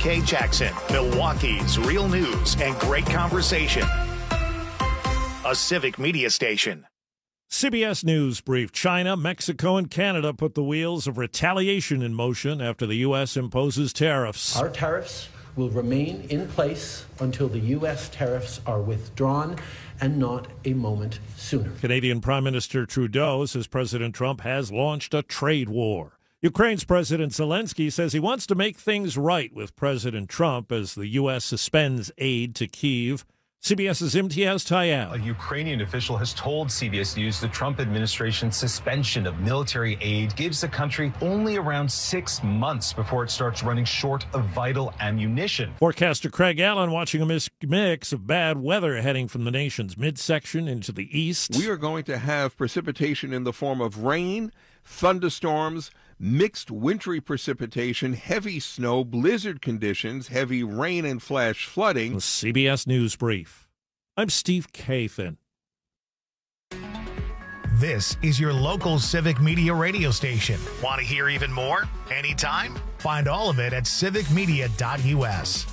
WK Jackson, Milwaukee's real news and great conversation. A Civic Media station. CBS News brief. China, Mexico, and Canada put the wheels of retaliation in motion after the U.S. imposes tariffs. Our tariffs will remain in place until the U.S. tariffs are withdrawn, and not a moment sooner. Canadian Prime Minister Trudeau says President Trump has launched a trade war. Ukraine's President Zelensky says he wants to make things right with President Trump as the U.S. suspends aid to Kyiv. CBS's Imtiaz Tayeb. A Ukrainian official has told CBS News the Trump administration's suspension of military aid gives the country only around 6 months before it starts running short of vital ammunition. Forecaster Craig Allen watching a mix of bad weather heading from the nation's midsection into the east. We are going to have precipitation in the form of rain, thunderstorms, mixed wintry precipitation, heavy snow, blizzard conditions, heavy rain and flash flooding. The CBS News Brief. I'm Steve Kathan. This is your local Civic Media radio station. Want to hear even more? Anytime? Find all of it at civicmedia.us.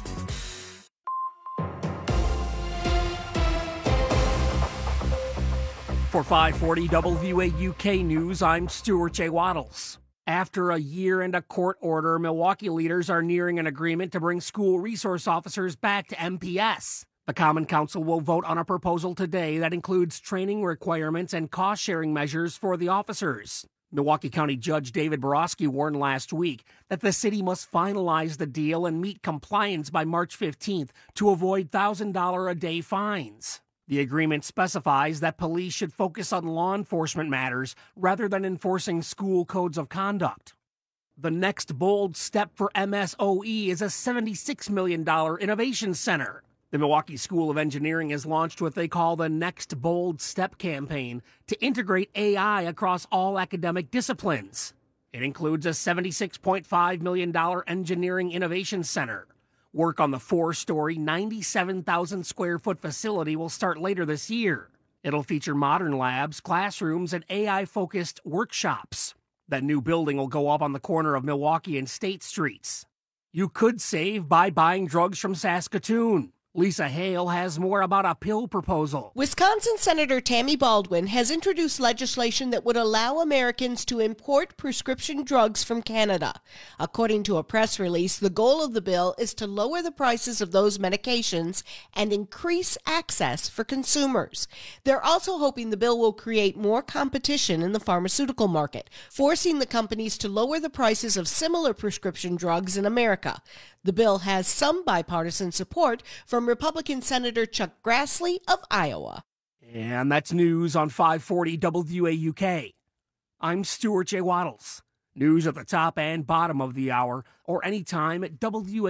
For 540 WAUK News, I'm Stuart J. Waddles. After a year and a court order, Milwaukee leaders are nearing an agreement to bring school resource officers back to MPS. The Common Council will vote on a proposal today that includes training requirements and cost-sharing measures for the officers. Milwaukee County Judge David Borowski warned last week that the city must finalize the deal and meet compliance by March 15th to avoid $1,000-a-day fines. The agreement specifies that police should focus on law enforcement matters rather than enforcing school codes of conduct. The next bold step for MSOE is a $76 million innovation center. The Milwaukee School of Engineering has launched what they call the Next Bold Step campaign to integrate AI across all academic disciplines. It includes a $76.5 million engineering innovation center. Work on the 4-story, 97,000 square foot facility will start later this year. It'll feature modern labs, classrooms, and AI-focused workshops. That new building will go up on the corner of Milwaukee and State Streets. You could save by buying drugs from Saskatoon. Lisa Hale has more about a pill proposal. Wisconsin Senator Tammy Baldwin has introduced legislation that would allow Americans to import prescription drugs from Canada. According to a press release, the goal of the bill is to lower the prices of those medications and increase access for consumers. They're also hoping the bill will create more competition in the pharmaceutical market, forcing the companies to lower the prices of similar prescription drugs in America. The bill has some bipartisan support from Republican Senator Chuck Grassley of Iowa. And that's news on 540 WAUK. I'm Stuart J. Waddles. News at the top and bottom of the hour or anytime at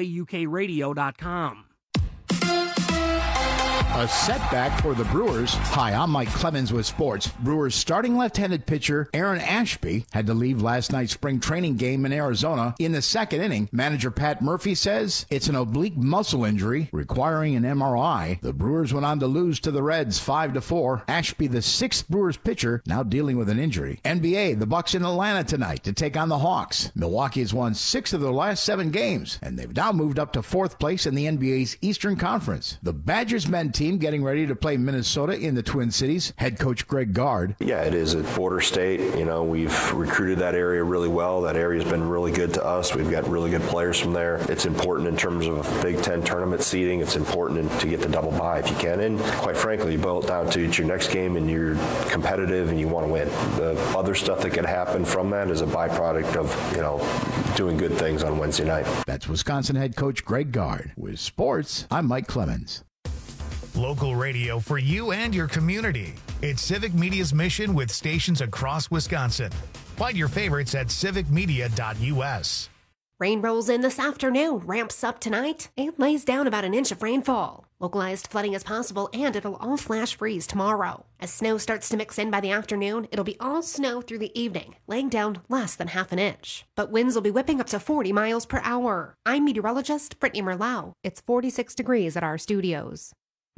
WAUKradio.com. A setback for the Brewers. Hi, I'm Mike Clemens with sports. Brewers starting left-handed pitcher Aaron Ashby had to leave last night's spring training game in Arizona in the second inning. Manager Pat Murphy says it's an oblique muscle injury requiring an MRI. The Brewers went on to lose to the Reds 5-4. Ashby, the sixth Brewers pitcher, now dealing with an injury. NBA, the Bucks in Atlanta tonight to take on the Hawks. Milwaukee has won 6 of their last 7 games, and they've now moved up to 4th place in the NBA's Eastern Conference. The Badgers men team getting ready to play Minnesota in the Twin Cities. Head coach Greg Gard. Yeah, it is a border state. You know, we've recruited that area really well. That area's been really good to us. We've got really good players from there. It's important in terms of Big Ten tournament seeding. It's important to get the double bye if you can. And quite frankly, you boil it down to it's your next game and you're competitive and you want to win. The other stuff that could happen from that is a byproduct of, you know, doing good things on Wednesday night. That's Wisconsin head coach Greg Gard. With sports, I'm Mike Clemens. Local radio for you and your community. It's Civic Media's mission with stations across Wisconsin. Find your favorites at civicmedia.us. Rain rolls in this afternoon, ramps up tonight, and lays down about an inch of rainfall. Localized flooding is possible, and it'll all flash freeze tomorrow. As snow starts to mix in by the afternoon, it'll be all snow through the evening, laying down less than half an inch. But winds will be whipping up to 40 miles per hour. I'm meteorologist Brittany Merlau. It's 46 degrees at our studios.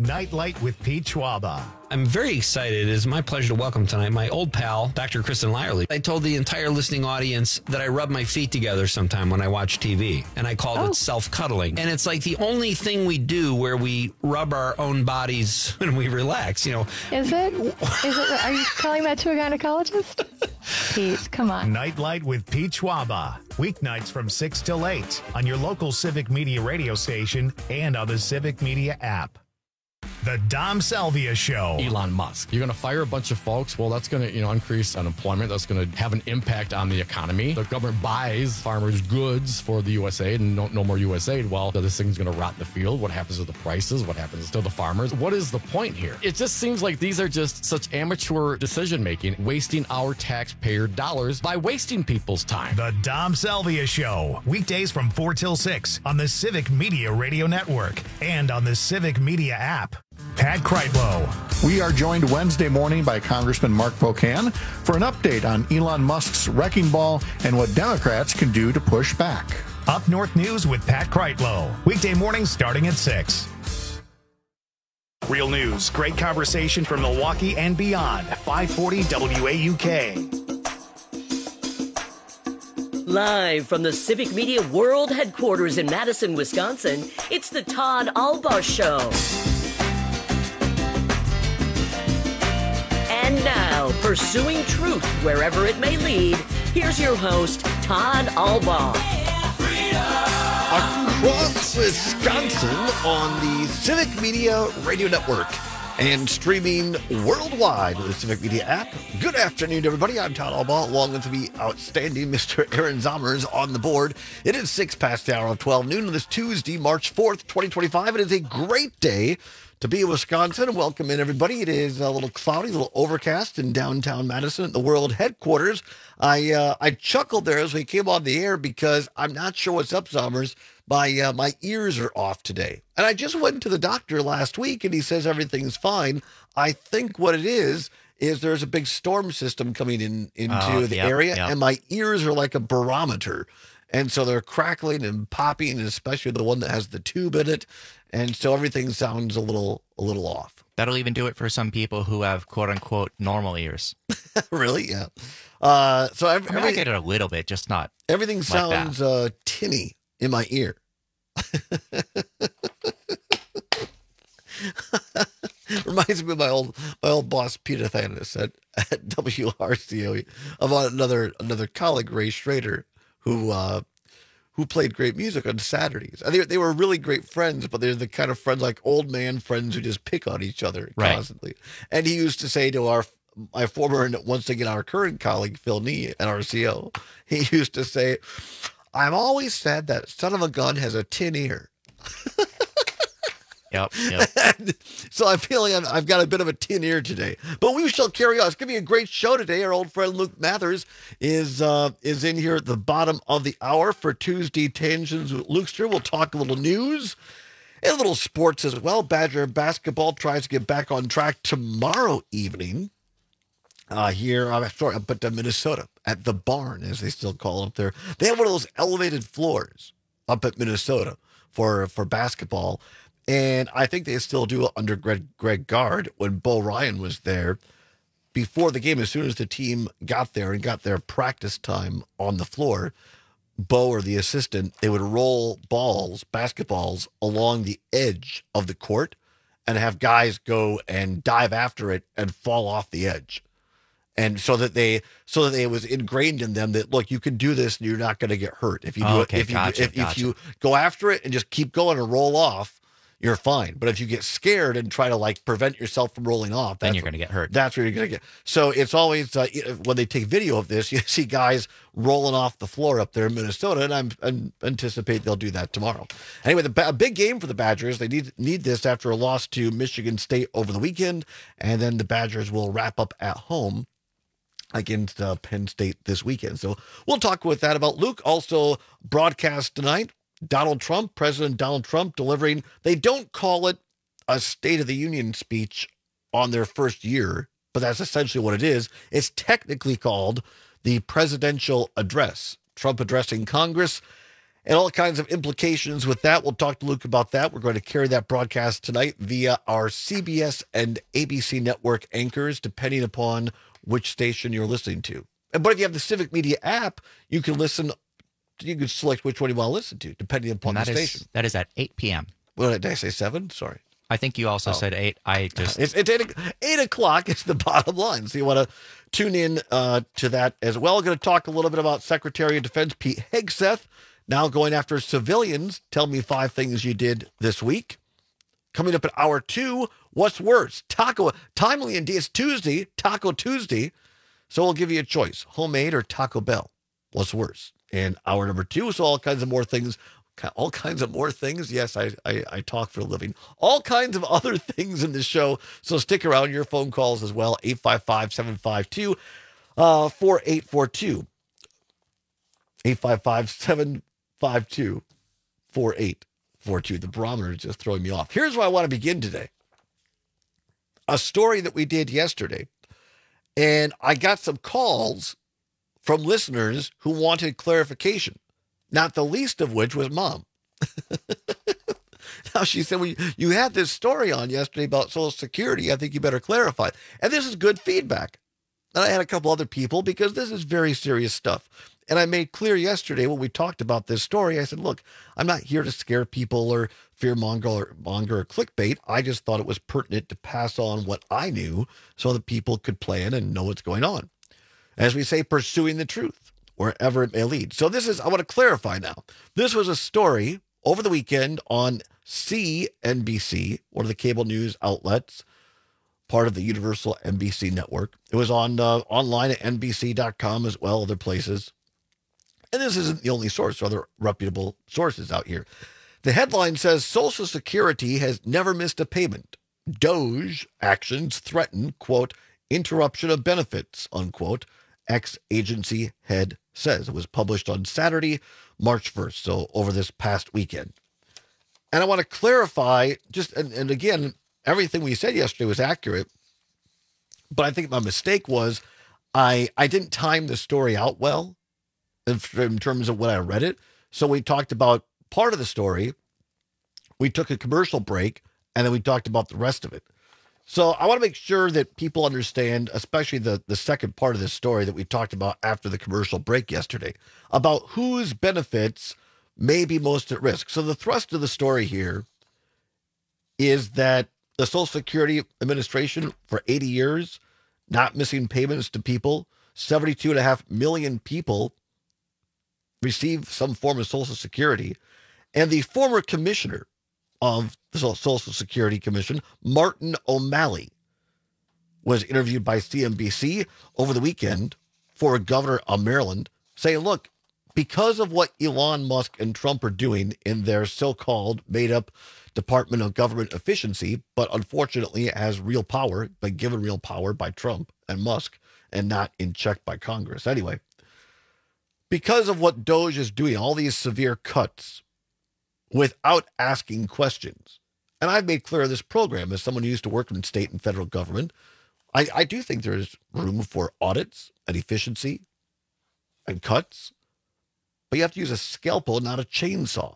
Nightlight with Pete Schwaba. I'm very excited. It is my pleasure to welcome tonight my old pal, Dr. Kristen Lyerly. I told the entire listening audience that I rub my feet together sometime when I watch TV, and I called it self-cuddling. And it's like the only thing we do where we rub our own bodies when we relax, you know. Is it? Are you telling that to a gynecologist? Pete, come on. Nightlight with Pete Schwaba. Weeknights from 6 till 8 on your local Civic Media radio station and on the Civic Media app. The Dom Salvia Show. Elon Musk. You're going to fire a bunch of folks. Well, that's going to, increase unemployment. That's going to have an impact on the economy. The government buys farmers' goods for the USAID and no more USAID. Well, this thing's going to rot in the field. What happens to the prices? What happens to the farmers? What is the point here? It just seems like these are just such amateur decision-making, wasting our taxpayer dollars by wasting people's time. The Dom Salvia Show. Weekdays from 4 till 6 on the Civic Media Radio Network and on the Civic Media app. Pat Kreitlow. We are joined Wednesday morning by Congressman Mark Pocan for an update on Elon Musk's wrecking ball and what Democrats can do to push back. Up North News with Pat Kreitlow. Weekday mornings starting at 6. Real news, great conversation from Milwaukee and beyond. 540 WAUK. Live from the Civic Media World Headquarters in Madison, Wisconsin, it's the Todd Albaugh Show. And now, pursuing truth wherever it may lead, here's your host, Todd Albaugh. Across Wisconsin on the Civic Media Radio Network and streaming worldwide with the Civic Media app. Good afternoon, everybody. I'm Todd Albaugh, along with the outstanding Mr. Aaron Zommers on the board. It is 6 past the hour of 12 noon on this Tuesday, March 4th, 2025. It is a great day to be in Wisconsin. Welcome in, everybody. It is a little cloudy, a little overcast in downtown Madison at the world headquarters. I chuckled there as we came on the air because I'm not sure what's up, Zommers. My ears are off today. And I just went to the doctor last week and he says everything's fine. I think what it is there's a big storm system coming into the area and my ears are like a barometer. And so they're crackling and popping, and especially the one that has the tube in it. And so everything sounds a little off. That'll even do it for some people who have quote unquote normal ears. Really? Yeah. So I get it a little bit, just not. Everything like sounds tinny in my ear. Reminds me of my old boss Peter Thanis at WRCO about another colleague, Ray Schrader, who played great music on Saturdays. They were really great friends, but they're the kind of friends like old man friends who just pick on each other constantly. And he used to say to my former and once again our current colleague Phil Nee at RCO, he used to say, "I've always said that son of a gun has a tin ear." Yep. So I'm feeling I've got a bit of a tin ear today, but we shall carry on. It's going to be a great show today. Our old friend Luke Mathers is in here at the bottom of the hour for Tuesday Tangents with Lukester. We'll talk a little news and a little sports as well. Badger basketball tries to get back on track tomorrow evening up at Minnesota at the Barn, as they still call it up there. They have one of those elevated floors up at Minnesota for basketball. And I think they still do it under Greg Gard when Bo Ryan was there. Before the game, as soon as the team got there and got their practice time on the floor, Bo or the assistant, they would roll basketballs along the edge of the court and have guys go and dive after it and fall off the edge. And so that it was ingrained in them that, look, you can do this and you're not going to get hurt. If you do if you go after it and just keep going and roll off, you're fine. But if you get scared and try to prevent yourself from rolling off, then you're going to get hurt. That's where you're going to get. So it's always when they take video of this, you see guys rolling off the floor up there in Minnesota, and I anticipate they'll do that tomorrow. Anyway, a big game for the Badgers. They need this after a loss to Michigan State over the weekend, and then the Badgers will wrap up at home against Penn State this weekend. So we'll talk with that about Luke. Also broadcast tonight, President Donald Trump delivering, they don't call it a State of the Union speech on their first year, but that's essentially what it is. It's technically called the presidential address. Trump addressing Congress. and all kinds of implications with that. We'll talk to Luke about that. We're going to carry that broadcast tonight via our CBS and ABC network anchors, depending upon which station you're listening to. But if you have the Civic Media app, you can select which one you want to listen to, depending upon the station. That is at 8 p.m. Well, did I say 7? Sorry. I think you also said 8. It's 8 o'clock. It's the bottom line. So you want to tune in to that as well. We're going to talk a little bit about Secretary of Defense Pete Hegseth now going after civilians. Tell me 5 things you did this week. Coming up at hour 2, what's worse? Timely indeed. It's Tuesday, Taco Tuesday. So we'll give you a choice, homemade or Taco Bell. What's worse? And hour number 2, so all kinds of more things. Yes, I talk for a living. All kinds of other things in the show. So stick around. Your phone calls as well. 855-752-4842. 855-752-4842. The barometer is just throwing me off. Here's where I want to begin today. A story that we did yesterday. And I got some calls from listeners who wanted clarification. Not the least of which was Mom. Now, she said, well, you had this story on yesterday about Social Security. I think you better clarify. And this is good feedback. And I had a couple other people because this is very serious stuff. And I made clear yesterday when we talked about this story, I said, look, I'm not here to scare people or fearmonger or clickbait. I just thought it was pertinent to pass on what I knew so that people could plan and know what's going on. As we say, pursuing the truth, wherever it may lead. So I want to clarify now. This was a story over the weekend on CNBC, one of the cable news outlets, part of the Universal NBC network. It was on online at NBC.com as well, other places. And this isn't the only source, there are other reputable sources out here. The headline says, Social Security has never missed a payment. DOGE actions threaten, quote, interruption of benefits, unquote, ex-agency head says. It was published on Saturday, March 1st, so over this past weekend. And I want to clarify, and again, everything we said yesterday was accurate, but I think my mistake was I didn't time the story out well in terms of when I read it. So we talked about part of the story, we took a commercial break, and then we talked about the rest of it. So I want to make sure that people understand, especially the second part of this story that we talked about after the commercial break yesterday, about whose benefits may be most at risk. So the thrust of the story here is that the Social Security Administration for 80 years, not missing payments to people, 72.5 million people receive some form of Social Security. And the former commissioner of the Social Security Commission, Martin O'Malley, was interviewed by CNBC over the weekend for a governor of Maryland, saying, look, because of what Elon Musk and Trump are doing in their so-called made-up Department of Government Efficiency, but unfortunately it has real power, been given real power by Trump and Musk, and not in check by Congress. Anyway, because of what DOGE is doing, all these severe cuts, without asking questions. And I've made clear in this program, as someone who used to work in state and federal government, I do think there is room for audits and efficiency and cuts, but you have to use a scalpel, not a chainsaw.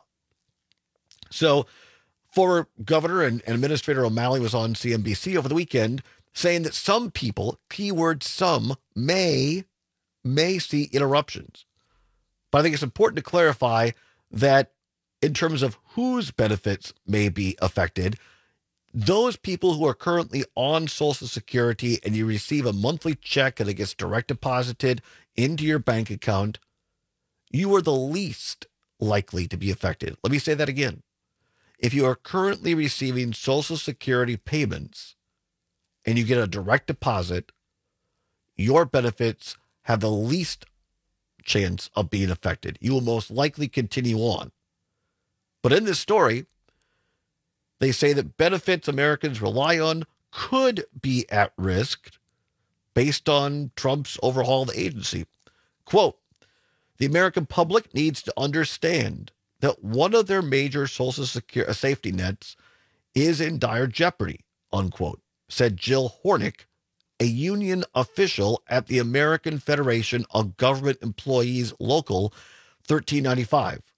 So former Governor and Administrator O'Malley was on CNBC over the weekend saying that some people, keyword some, may see interruptions. But I think it's important to clarify that in terms of whose benefits may be affected, those people who are currently on Social Security and you receive a monthly check and it gets direct deposited into your bank account, you are the least likely to be affected. Let me say that again. If you are currently receiving Social Security payments and you get a direct deposit, your benefits have the least chance of being affected. You will most likely continue on. But in this story, they say that benefits Americans rely on could be at risk based on Trump's overhaul of the agency. Quote, the American public needs to understand that one of their major Social Security safety nets is in dire jeopardy, unquote, said Jill Hornick, a union official at the American Federation of Government Employees Local 1395,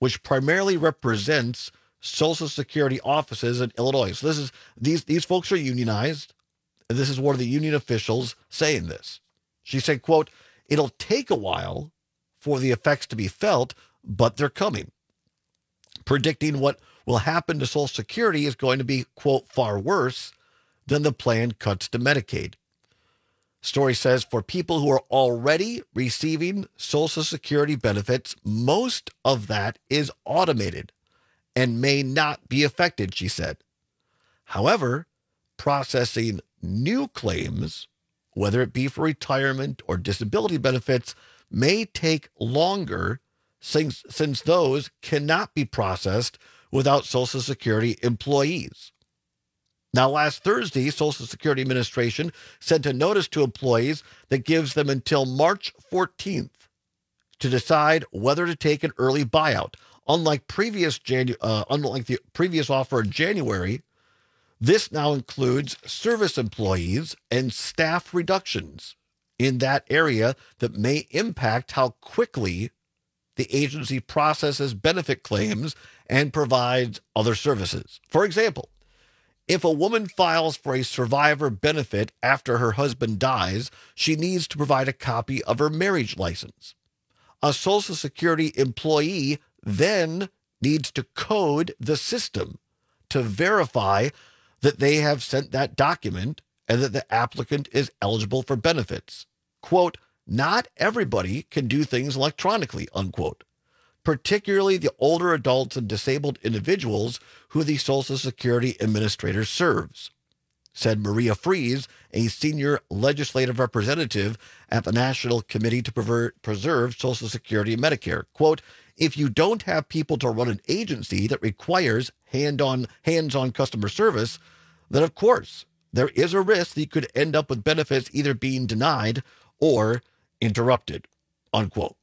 which primarily represents Social Security offices in Illinois. So this is these folks are unionized, and this is one of the union officials saying this. She said, quote, "It'll take a while for the effects to be felt, but they're coming." Predicting what will happen to Social Security is going to be, quote, "far worse than the planned cuts to Medicaid." Story says, for people who are already receiving Social Security benefits, most of that is automated and may not be affected, she said. However, processing new claims, whether it be for retirement or disability benefits, may take longer since those cannot be processed without Social Security employees. Now, last Thursday, Social Security Administration sent a notice to employees that gives them until March 14th to decide whether to take an early buyout. Unlike the previous offer in January, this now includes service employees and staff reductions in that area that may impact how quickly the agency processes benefit claims and provides other services. For example, if a woman files for a survivor benefit after her husband dies, she needs to provide a copy of her marriage license. A Social Security employee then needs to code the system to verify that they have sent that document and that the applicant is eligible for benefits. Quote, "Not everybody can do things electronically," unquote, particularly the older adults and disabled individuals who the Social Security Administrator serves, said Maria Fries, a senior legislative representative at the National Committee to Preserve Social Security and Medicare. Quote, "If you don't have people to run an agency that requires hands-on customer service, then of course there is a risk that you could end up with benefits either being denied or interrupted," unquote.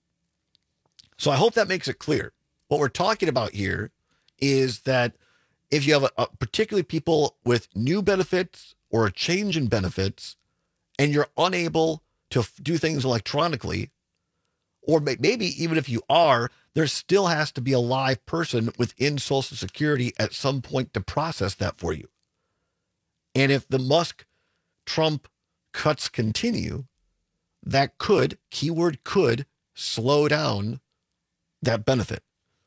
So I hope that makes it clear. What we're talking about here is that if you have particularly people with new benefits or a change in benefits, and you're unable to do things electronically, or maybe even if you are, there still has to be a live person within Social Security at some point to process that for you. And if the Musk-Trump cuts continue, that could, keyword could, slow down that benefit.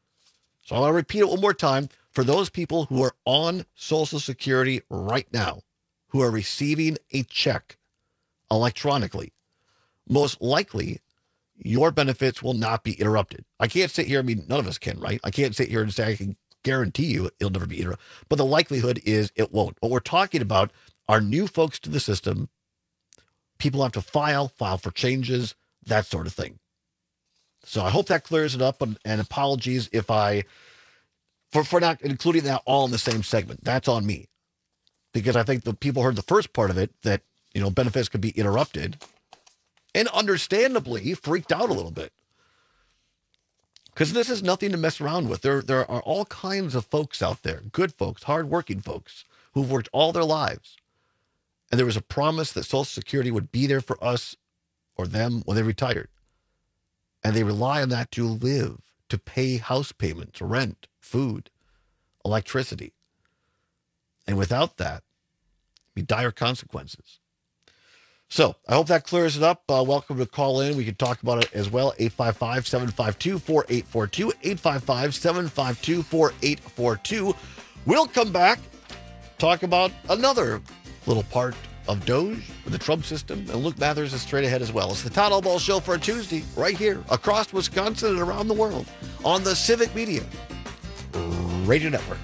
So I'll repeat it one more time. For those people who are on Social Security right now, who are receiving a check electronically, most likely your benefits will not be interrupted. I can't sit here, none of us can, right? I can't sit here and say I can guarantee you it'll never be interrupted, but the likelihood is it won't. What we're talking about are new folks to the system. People have to file for changes, that sort of thing. So I hope that clears it up, and apologies if for not including that all in the same segment. That's on me, because I think the people heard the first part of it, that, benefits could be interrupted, and understandably freaked out a little bit, because this is nothing to mess around with. There are all kinds of folks out there, good folks, hardworking folks, who've worked all their lives, and there was a promise that Social Security would be there for us or them when they retired. And they rely on that to live, to pay house payments, rent, food, electricity. And without that, be dire consequences. So I hope that clears it up. Welcome to call in. We can talk about it as well. 855-752-4842. 855-752-4842. We'll come back, talk about another little part of DOGE, with the Trump system, and Luke Mathers is straight ahead as well. It's the Todd Albaugh Show for a Tuesday, right here, across Wisconsin and around the world, on the Civic Media Radio Network.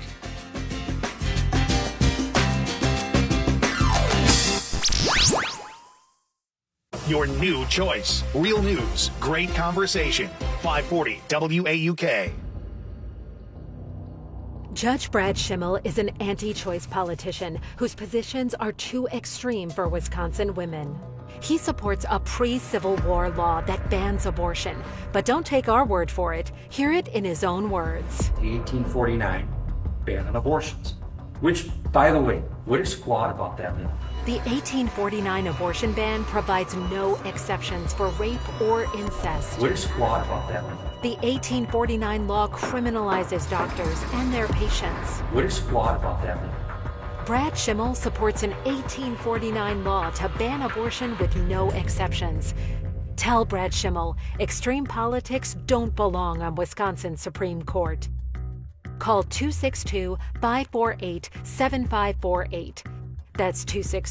Your new choice. Real news, great conversation. 540 WAUK. Judge Brad Schimmel is an anti-choice politician whose positions are too extreme for Wisconsin women. He supports a pre-Civil War law that bans abortion, but don't take our word for it. Hear it in his own words. The 1849 ban on abortions, which, by the way, what is flawed about that law? The 1849 abortion ban provides no exceptions for rape or incest. What is flawed about that one? The 1849 law criminalizes doctors and their patients. What is flawed about that one? Brad Schimmel supports an 1849 law to ban abortion with no exceptions. Tell Brad Schimmel extreme politics don't belong on Wisconsin's Supreme Court. Call 262-548-7548. That's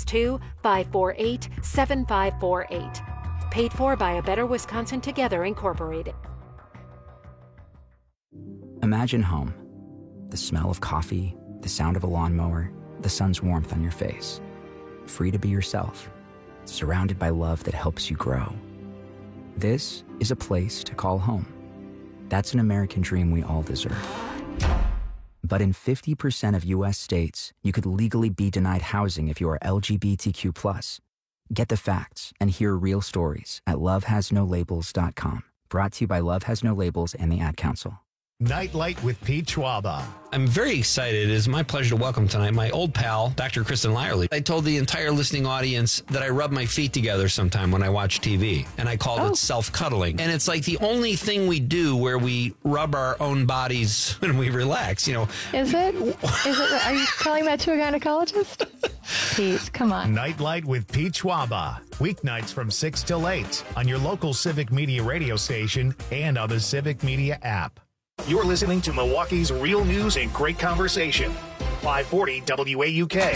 262-548-7548. Paid for by A Better Wisconsin Together, Incorporated. Imagine home. The smell of coffee, the sound of a lawnmower, the sun's warmth on your face. Free to be yourself, surrounded by love that helps you grow. This is a place to call home. That's an American dream we all deserve. But in 50% of U.S. states, you could legally be denied housing if you are LGBTQ+. Get the facts and hear real stories at lovehasnolabels.com. Brought to you by Love Has No Labels and the Ad Council. Nightlight with Pete Schwaba. I'm very excited. It is my pleasure to welcome tonight my old pal, Dr. Kristen Lyerly. I told the entire listening audience that I rub my feet together sometime when I watch TV, and I called it self-cuddling. And it's like the only thing we do where we rub our own bodies when we relax, you know. Is it? Are you telling that to a gynecologist? Pete, come on. Nightlight with Pete Schwaba. Weeknights from 6 till 8 on your local Civic Media radio station and on the Civic Media app. You're listening to Milwaukee's real news and great conversation. 540 WAUK.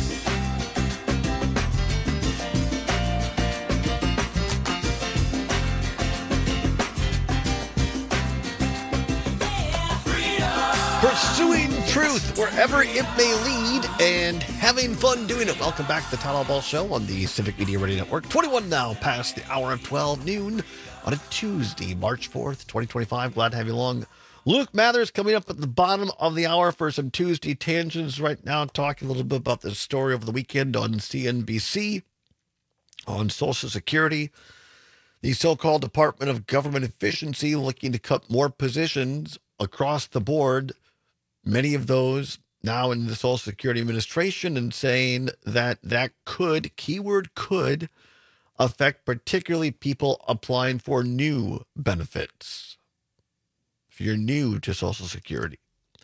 Pursuing truth wherever it may lead and having fun doing it. Welcome back to the Town Hall Ball Show on the Civic Media Radio Network. 21 now past the hour of 12 noon on a Tuesday, March 4th, 2025. Glad to have you along. Luke Mathers coming up at the bottom of the hour for some Tuesday tangents right now, talking a little bit about the story over the weekend on CNBC on Social Security. The so-called Department of Government Efficiency looking to cut more positions across the board, many of those now in the Social Security Administration, and saying that that could, keyword could, affect particularly people applying for new benefits. If you're new to Social Security,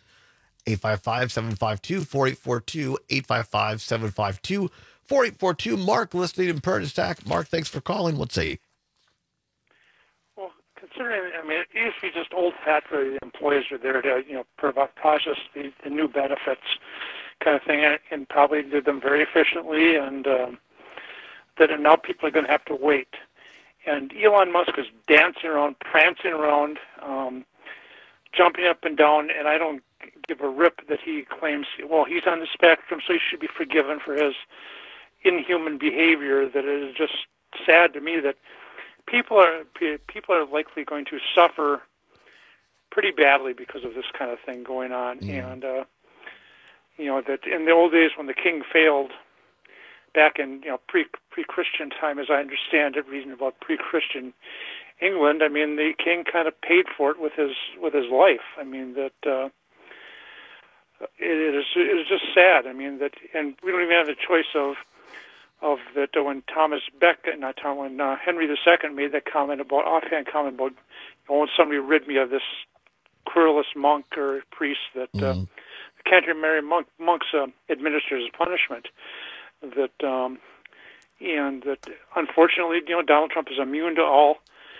855-752-4842, 855-752-4842. Mark, listening in Pernistack. Mark, thanks for calling. What's say? Well, considering, I mean, it used to be just old fat for the employees are there to, process the new benefits kind of thing, and probably did them very efficiently, and that now people are going to have to wait. And Elon Musk is dancing around, prancing around, jumping up and down, and I don't give a rip that he claims, well, he's on the spectrum, so he should be forgiven for his inhuman behavior. That it is just sad to me that people are likely going to suffer pretty badly because of this kind of thing going on. And, that in the old days when the king failed, back in pre-Christian time, as I understand it, reading about pre-Christian England, I mean, the king kind of paid for it with his life. I mean, that it is just sad. I mean, that, and we don't even have a choice of that when when Henry II made that offhand comment about, when somebody rid me of this querulous monk or priest that the Canterbury monks administers as punishment. That and that unfortunately, Donald Trump is immune to all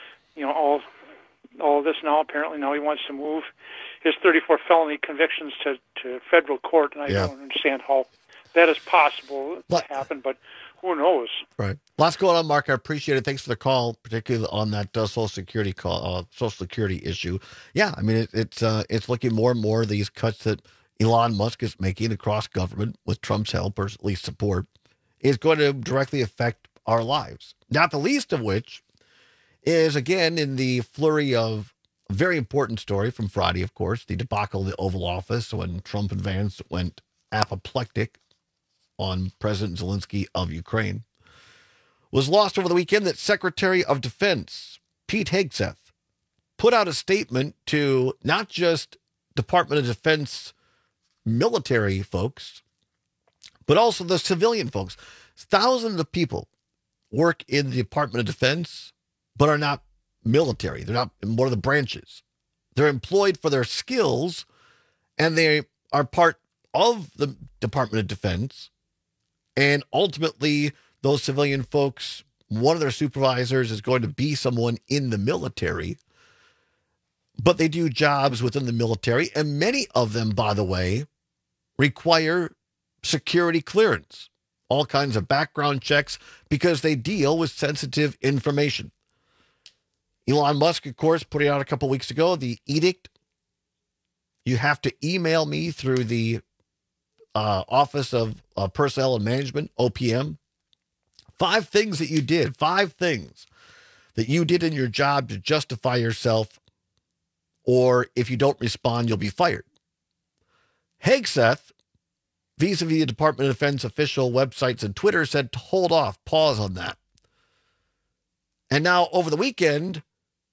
of this now. Apparently now he wants to move his 34 felony convictions to federal court, and I don't understand how that is possible to happen, but who knows? Right. Lots going on, Mark. I appreciate it. Thanks for the call, particularly on that Social Security Social Security issue. Yeah, I mean, it's looking more and more these cuts that Elon Musk is making across government with Trump's help, or at least support, is going to directly affect our lives. Not the least of which is, again, in the flurry of a very important story from Friday, of course, the debacle of the Oval Office when Trump and Vance went apoplectic on President Zelensky of Ukraine, was lost over the weekend that Secretary of Defense Pete Hegseth put out a statement to not just Department of Defense military folks, but also the civilian folks. Thousands of people work in the Department of Defense, but are not military. They're not in one of the branches. They're employed for their skills, and they are part of the Department of Defense. And ultimately, those civilian folks, one of their supervisors is going to be someone in the military, but they do jobs within the military. And many of them, by the way, require security clearance, all kinds of background checks, because they deal with sensitive information. Elon Musk, of course, put it out a couple weeks ago, the edict. You have to email me through the Office of Personnel and Management, OPM. 5 things that you did, 5 things that you did in your job to justify yourself, or if you don't respond, you'll be fired. Hegseth, vis-a-vis the Department of Defense official websites and Twitter, said to hold off, pause on that. And now over the weekend,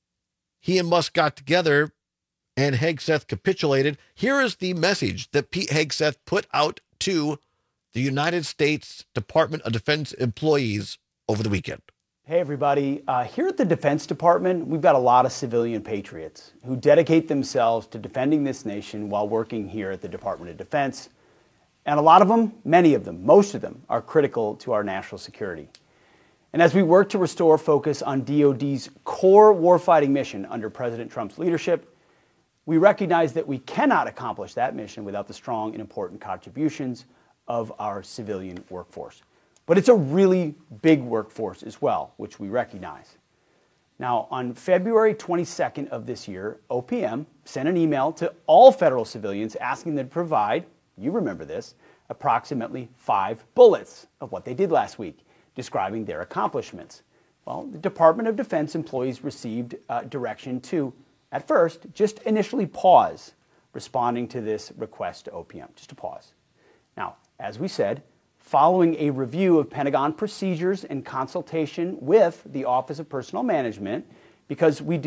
he and Musk got together and Hegseth capitulated. Here is the message that Pete Hegseth put out to the United States Department of Defense employees over the weekend. Hey, everybody. Here at the Defense Department, we've got a lot of civilian patriots who dedicate themselves to defending this nation while working here at the Department of Defense. And a lot of them, many of them, most of them, are critical to our national security. And as we work to restore focus on DoD's core warfighting mission under President Trump's leadership, we recognize that we cannot accomplish that mission without the strong and important contributions of our civilian workforce. But it's a really big workforce as well, which we recognize. Now, on February 22nd of this year, OPM sent an email to all federal civilians asking them to provide, you remember this, approximately 5 bullets of what they did last week, describing their accomplishments. Well, the Department of Defense employees received direction to, at first, just initially pause responding to this request to OPM, just to pause. Now, as we said, following a review of Pentagon procedures and consultation with the Office of Personnel Management, because we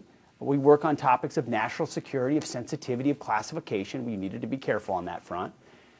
work on topics of national security, of sensitivity, of classification, we needed to be careful on that front.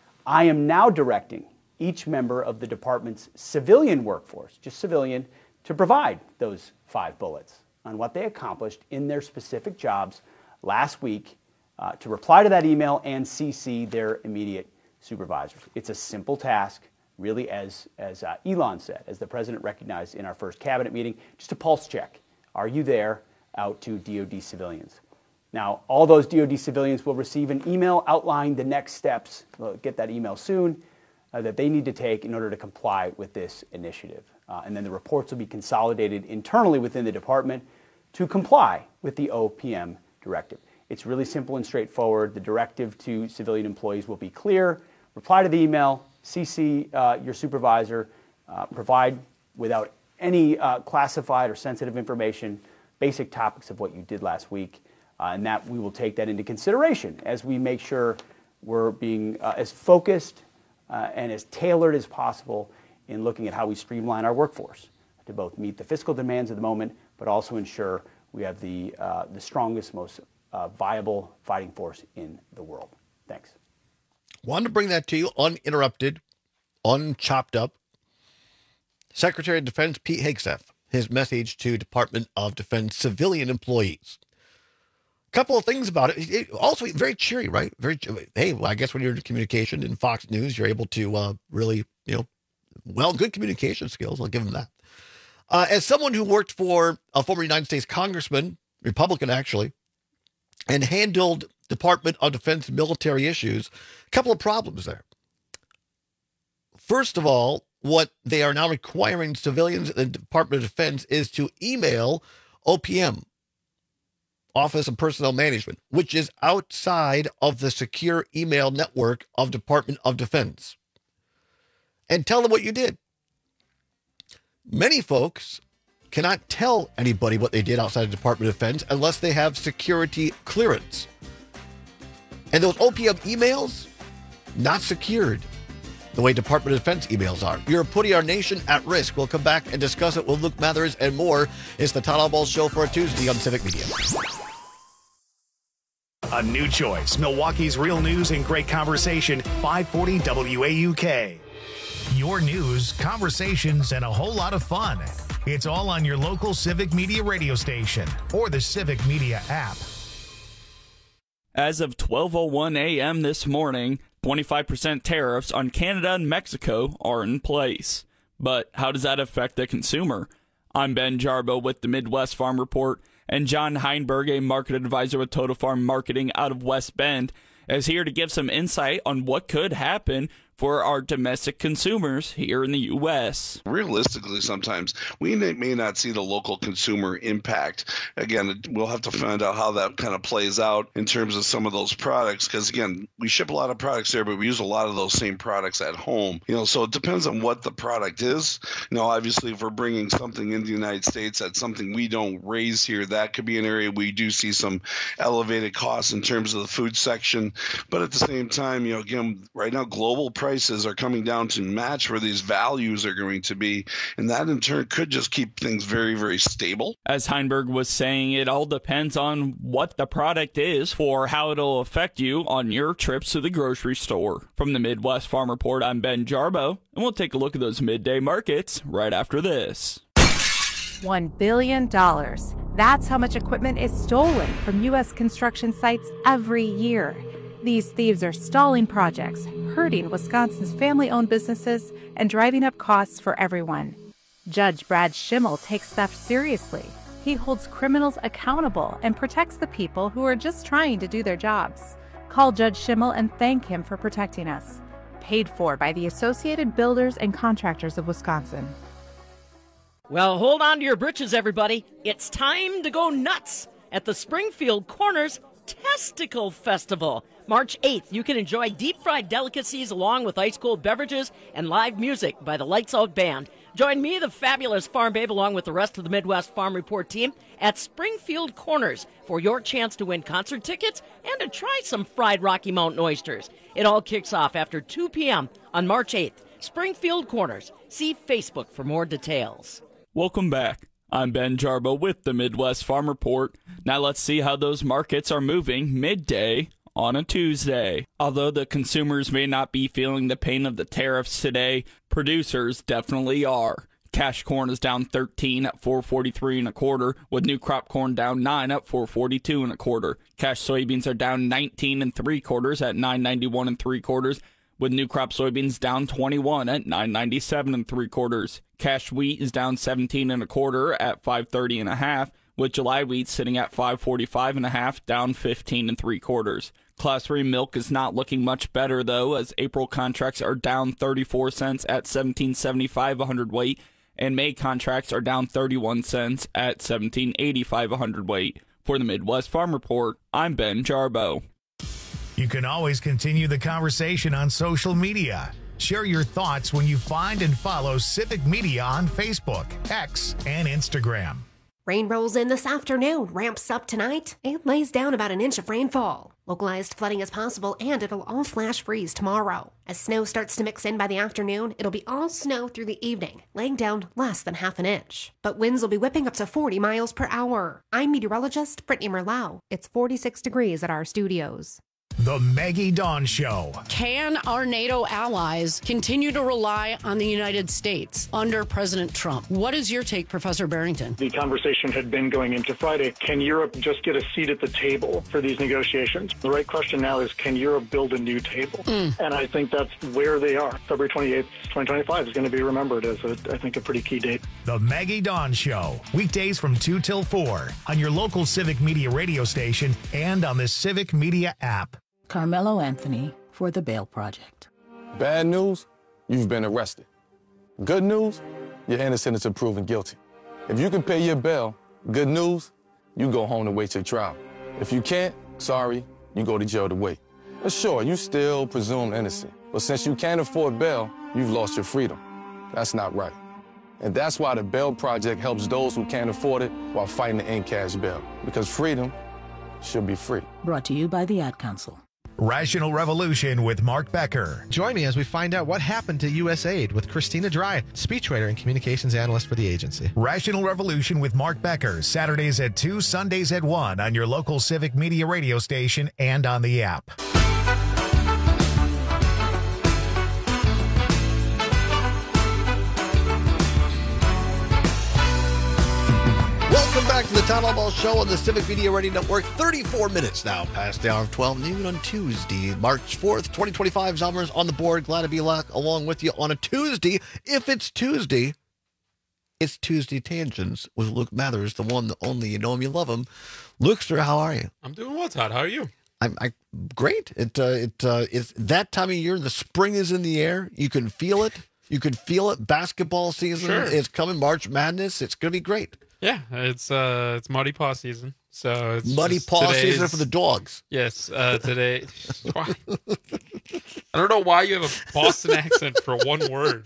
I am now directing each member of the department's civilian workforce, just civilian, to provide those 5 bullets on what they accomplished in their specific jobs last week, to reply to that email and CC their immediate supervisors. It's a simple task, really, as Elon said, as the president recognized in our first cabinet meeting, just a pulse check. Are you there out to DoD civilians? Now, all those DoD civilians will receive an email outlining the next steps, we'll get that email soon, that they need to take in order to comply with this initiative. And then the reports will be consolidated internally within the department to comply with the OPM directive. It's really simple and straightforward. The directive to civilian employees will be clear. Reply to the email, CC your supervisor, provide without any classified or sensitive information, basic topics of what you did last week, and that we will take that into consideration as we make sure we're being as focused and as tailored as possible in looking at how we streamline our workforce to both meet the fiscal demands of the moment, but also ensure we have the strongest, most viable fighting force in the world. Thanks. Wanted to bring that to you uninterrupted, unchopped up. Secretary of Defense Pete Hegseth, his message to Department of Defense civilian employees. A couple of things about it. Also very cheery, right? Hey, well, I guess when you're in communication in Fox News, you're able to really, good communication skills. I'll give him that. As someone who worked for a former United States congressman, Republican actually, and handled Department of Defense military issues, a couple of problems there. First of all, what they are now requiring civilians in the Department of Defense is to email OPM, Office of Personnel Management, which is outside of the secure email network of Department of Defense, and tell them what you did. Many folks cannot tell anybody what they did outside the Department of Defense unless they have security clearance. And those OPM emails, not secured the way Department of Defense emails are. You're putting our nation at risk. We'll come back and discuss it with Luke Mathers and more. It's the Todd Albaugh Show for a Tuesday on Civic Media. A new choice. Milwaukee's real news and great conversation. 540 WAUK. Your news, conversations, and a whole lot of fun. It's all on your local Civic Media radio station or the Civic Media app. As of 12:01 a.m. this morning, 25% tariffs on Canada and Mexico are in place. But how does that affect the consumer? I'm Ben Jarbo with the Midwest Farm Report, and John Heinberg, a market advisor with Total Farm Marketing out of West Bend, is here to give some insight on what could happen for our domestic consumers here in the U.S. Realistically, sometimes we may not see the local consumer impact. Again, we'll have to find out how that kind of plays out in terms of some of those products, because, again, we ship a lot of products there, but we use a lot of those same products at home. So it depends on what the product is. Obviously, if we're bringing something into the United States that's something we don't raise here, that could be an area we do see some elevated costs in terms of the food section. But at the same time, again, right now, global prices are coming down to match where these values are going to be, and that in turn could just keep things very, very stable. As Heinberg was saying, it all depends on what the product is for how it'll affect you on your trips to the grocery store. From the Midwest Farm Report, I'm Ben Jarbo, and we'll take a look at those midday markets right after this. $1 billion. That's how much equipment is stolen from U.S. construction sites every year. These thieves are stalling projects, hurting Wisconsin's family-owned businesses, and driving up costs for everyone. Judge Brad Schimmel takes theft seriously. He holds criminals accountable and protects the people who are just trying to do their jobs. Call Judge Schimmel and thank him for protecting us. Paid for by the Associated Builders and Contractors of Wisconsin. Well, hold on to your britches, everybody. It's time to go nuts at the Springfield Corners Testicle Festival. March 8th, you can enjoy deep-fried delicacies along with ice-cold beverages and live music by the Lights Out Band. Join me, the fabulous Farm Babe, along with the rest of the Midwest Farm Report team at Springfield Corners for your chance to win concert tickets and to try some fried Rocky Mountain oysters. It all kicks off after 2 p.m. on March 8th. Springfield Corners. See Facebook for more details. Welcome back. I'm Ben Jarbo with the Midwest Farm Report. Now let's see how those markets are moving midday on a Tuesday. Although the consumers may not be feeling the pain of the tariffs today, producers definitely are. Cash corn is down 13 at $4.43 1/4, with new crop corn down 9 at $4.42 1/4. Cash soybeans are down 19 3/4 at $9.91 3/4, with new crop soybeans down 21 at $9.97 3/4. Cash wheat is down 17 1/4 at $5.30 1/2, with July wheat sitting at $5.45 1/2, down 15 3/4. Class 3 milk is not looking much better, though, as April contracts are down 34 cents at $17.75 a hundredweight, and May contracts are down 31 cents at $17.85 a hundredweight. For the Midwest Farm Report, I'm Ben Jarbo. You can always continue the conversation on social media. Share your thoughts when you find and follow Civic Media on Facebook, X, and Instagram. Rain rolls in this afternoon, ramps up tonight, and lays down about an inch of rainfall. Localized flooding is possible, and it'll all flash freeze tomorrow. As snow starts to mix in by the afternoon, it'll be all snow through the evening, laying down less than half an inch. But winds will be whipping up to 40 miles per hour. I'm meteorologist Brittany Merlau. It's 46 degrees at our studios. The Maggie Dawn Show. Can our NATO allies continue to rely on the United States under President Trump? What is your take, Professor Barrington? The conversation had been going into Friday. Can Europe just get a seat at the table for these negotiations? The right question now is, can Europe build a new table? And I think that's where they are. February 28th, 2025 is going to be remembered as, I think, a pretty key date. The Maggie Dawn Show. Weekdays from 2 till 4 on your local Civic Media radio station and on the Civic Media app. Carmelo Anthony for the Bail Project. Bad news, you've been arrested. Good news, you're innocent until proven guilty. If you can pay your bail, good news, you go home to wait your trial. If you can't, sorry, you go to jail to wait. But sure, you still presumed innocent. But since you can't afford bail, you've lost your freedom. That's not right. And that's why the Bail Project helps those who can't afford it while fighting to end cash bail. Because freedom should be free. Brought to you by the Ad Council. Rational Revolution with Mark Becker. Join me as we find out what happened to USAID with Christina Dry, speechwriter and communications analyst for the agency. Rational Revolution with Mark Becker, Saturdays at 2, Sundays at 1 on your local Civic Media radio station and on the app. back to the Town Hall Ball Show on the Civic Media Radio Network. 34 minutes now past the hour of 12 noon on Tuesday, March 4th, 2025. Zalmer's on the board. Glad to be along with you on a Tuesday. If it's Tuesday, it's Tuesday Tangents with Luke Mathers, the one, the only. You know him, you love him. Luke, sir, how are you? I'm doing well, Todd. How are you? I'm great. It's that time of year. The spring is in the air. You can feel it. You can feel it. Basketball season is coming. March Madness. It's going to be great. Yeah, it's Muddy Paw season. So it's Muddy Paw season for the dogs. Yes, today. I don't know why you have a Boston accent for one word.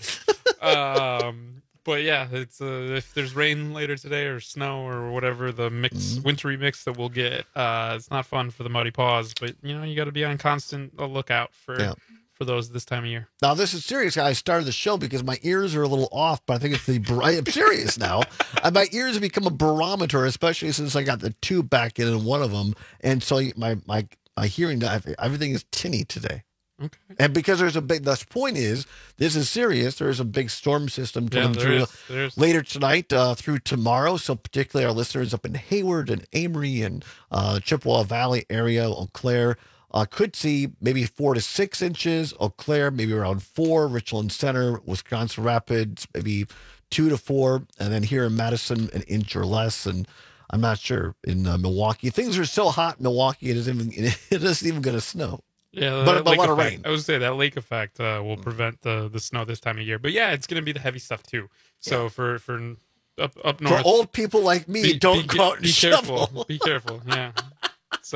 But yeah, it's if there's rain later today or snow or whatever the wintry mix that we'll get, it's not fun for the Muddy Paws. But you got to be on constant lookout for those this time of year. Now this is serious. I started the show because my ears are a little off, but I think it's I'm serious now. My ears have become a barometer, especially since I got the tube back in one of them, and so my hearing, everything is tinny today. Okay. And because there's the point is, this is serious. There's a big storm system coming through later tonight through tomorrow. So particularly our listeners up in Hayward and Amory and Chippewa Valley area, Eau Claire, could see maybe 4 to 6 inches. Eau Claire, maybe around 4. Richland Center, Wisconsin Rapids, maybe 2 to 4. And then here in Madison, an inch or less. And I'm not sure in Milwaukee. Things are so hot in Milwaukee, it isn't even going to snow. Yeah, but a lot of rain. I would say that lake effect will prevent the snow this time of year. But yeah, it's going to be the heavy stuff too. So for up north, for old people like me, don't go out and shovel. Be careful. Yeah, it's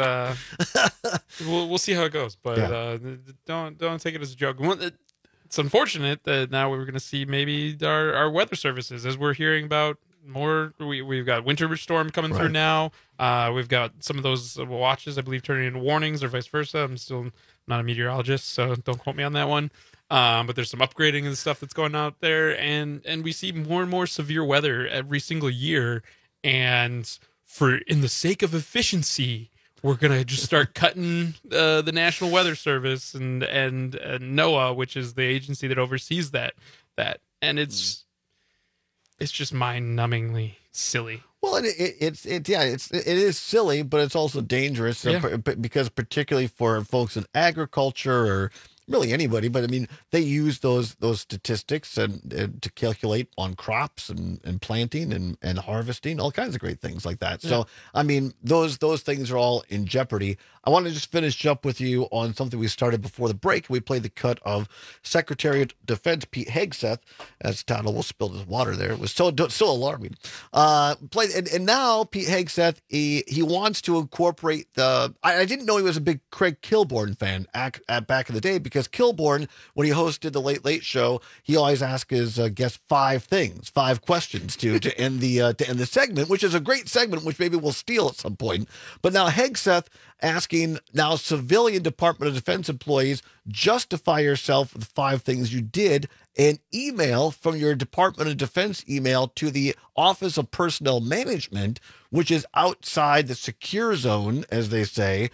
we'll see how it goes, but don't take it as a joke. It's unfortunate that now we're going to see maybe our weather services as we're hearing about more. We've got winter storm coming through now. We've got some of those watches, I believe, turning into warnings or vice versa. I'm still not a meteorologist, so don't quote me on that one. But there's some upgrading and stuff that's going out there, and we see more and more severe weather every single year. And in the sake of efficiency, we're gonna just start cutting the National Weather Service and NOAA, which is the agency that oversees that, and it's just mind-numbingly silly. Well, it is silly, but it's also dangerous because particularly for folks in agriculture or really anybody, but I mean, they use those statistics and to calculate on crops and planting and harvesting, all kinds of great things like that. So, I mean, those things are all in jeopardy. I want to just finish up with you on something we started before the break. We played the cut of Secretary of Defense Pete Hegseth, as Todd will spill his water there. It was so alarming. And now Pete Hegseth, he wants to incorporate I didn't know he was a big Craig Kilborn fan back in the day, because Kilborn, when he hosted the Late Late Show, he always asked his guests 5 questions to end the segment, which is a great segment, which maybe we'll steal at some point. But now Hegseth asking now civilian Department of Defense employees, justify yourself with 5 things you did, and email from your Department of Defense email to the Office of Personnel Management, which is outside the secure zone, as they say.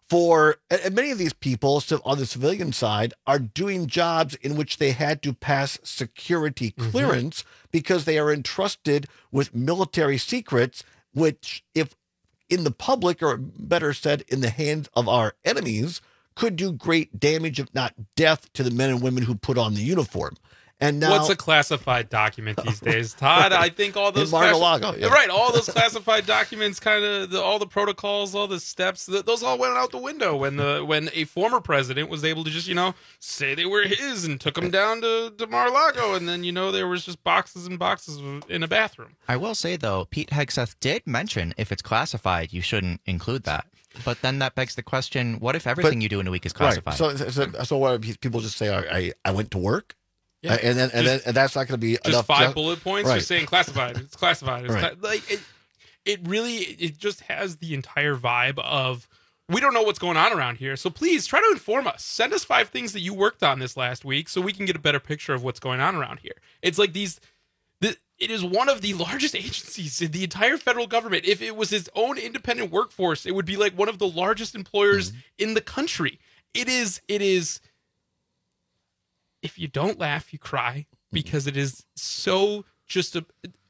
And many of these people on the civilian side are doing jobs in which they had to pass security clearance because they are entrusted with military secrets, which, if in the public, or better said, in the hands of our enemies, could do great damage, if not death, to the men and women who put on the uniform. And now, what's a classified document these days, Todd? I think all those Mar-a-Lago, right, all those classified documents, kind of all the protocols, all the steps, those all went out the window when a former president was able to just say they were his and took them down to Mar-a-Lago, and then there was just boxes and boxes in a bathroom. I will say though, Pete Hegseth did mention if it's classified, you shouldn't include that. But then that begs the question: what if everything you do in a week is classified? Right. So what people just say? I went to work. Yeah. And that's not going to be just enough. 5 bullet points, right. Just saying classified. It's classified. It's right. It just has the entire vibe of, we don't know what's going on around here, so please try to inform us. Send us 5 things that you worked on this last week so we can get a better picture of what's going on around here. It's like it is one of the largest agencies in the entire federal government. If it was its own independent workforce, it would be like one of the largest employers in the country. It is. If you don't laugh, you cry, because it is so just